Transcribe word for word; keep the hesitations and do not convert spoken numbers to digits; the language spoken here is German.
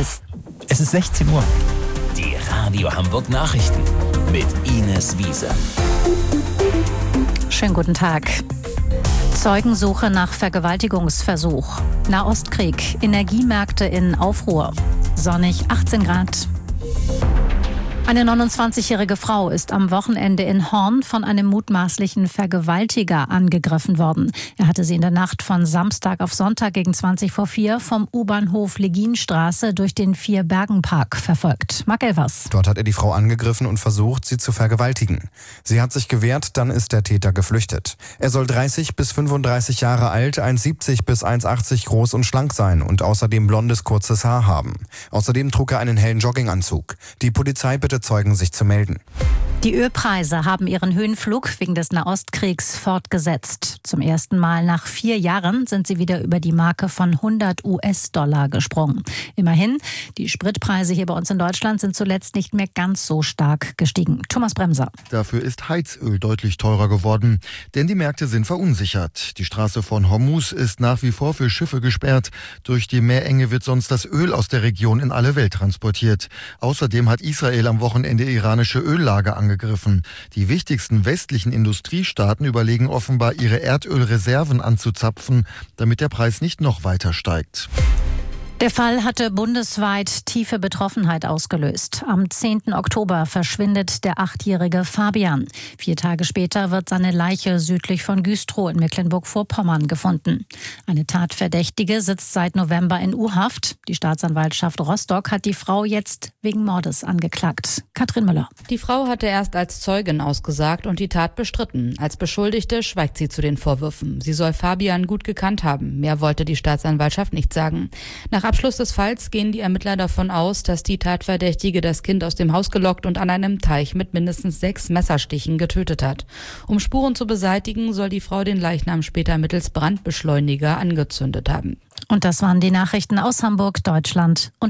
ist. Es ist sechzehn Uhr. Die Radio Hamburg Nachrichten mit Ines Wiese. Schönen guten Tag. Zeugensuche nach Vergewaltigungsversuch. Nahostkrieg. Energiemärkte in Aufruhr. Sonnig achtzehn Grad. Eine neunundzwanzigjährige Frau ist am Wochenende in Horn von einem mutmaßlichen Vergewaltiger angegriffen worden. Er hatte sie in der Nacht von Samstag auf Sonntag gegen zwanzig vor vier vom U-Bahnhof Leginstraße durch den Vierbergenpark verfolgt. Marc Elvers. Dort hat er die Frau angegriffen und versucht, sie zu vergewaltigen. Sie hat sich gewehrt, dann ist der Täter geflüchtet. Er soll dreißig bis fünfunddreißig Jahre alt, eins siebzig bis eins achtzig groß und schlank sein und außerdem blondes, kurzes Haar haben. Außerdem trug er einen hellen Jogginganzug. Die Polizei bittet Zeugen, sich zu melden. Die Ölpreise haben ihren Höhenflug wegen des Nahostkriegs fortgesetzt. Zum ersten Mal nach vier Jahren sind sie wieder über die Marke von hundert US-Dollar gesprungen. Immerhin, die Spritpreise hier bei uns in Deutschland sind zuletzt nicht mehr ganz so stark gestiegen. Thomas Bremser. Dafür ist Heizöl deutlich teurer geworden, denn die Märkte sind verunsichert. Die Straße von Hormuz ist nach wie vor für Schiffe gesperrt. Durch die Meerenge wird sonst das Öl aus der Region in alle Welt transportiert. Außerdem hat Israel am Wochenende iranische Öllager angegriffen. Die wichtigsten westlichen Industriestaaten überlegen offenbar, ihre Erdölreserven anzuzapfen, damit der Preis nicht noch weiter steigt. Der Fall hatte bundesweit tiefe Betroffenheit ausgelöst. Am zehnten Oktober verschwindet der achtjährige Fabian. Vier Tage später wird seine Leiche südlich von Güstrow in Mecklenburg-Vorpommern gefunden. Eine Tatverdächtige sitzt seit November in U-Haft. Die Staatsanwaltschaft Rostock hat die Frau jetzt wegen Mordes angeklagt. Katrin Müller. Die Frau hatte erst als Zeugin ausgesagt und die Tat bestritten. Als Beschuldigte schweigt sie zu den Vorwürfen. Sie soll Fabian gut gekannt haben. Mehr wollte die Staatsanwaltschaft nicht sagen. Nach Abschluss des Falls gehen die Ermittler davon aus, dass die Tatverdächtige das Kind aus dem Haus gelockt und an einem Teich mit mindestens sechs Messerstichen getötet hat. Um Spuren zu beseitigen, soll die Frau den Leichnam später mittels Brandbeschleuniger angezündet haben. Und das waren die Nachrichten aus Hamburg, Deutschland und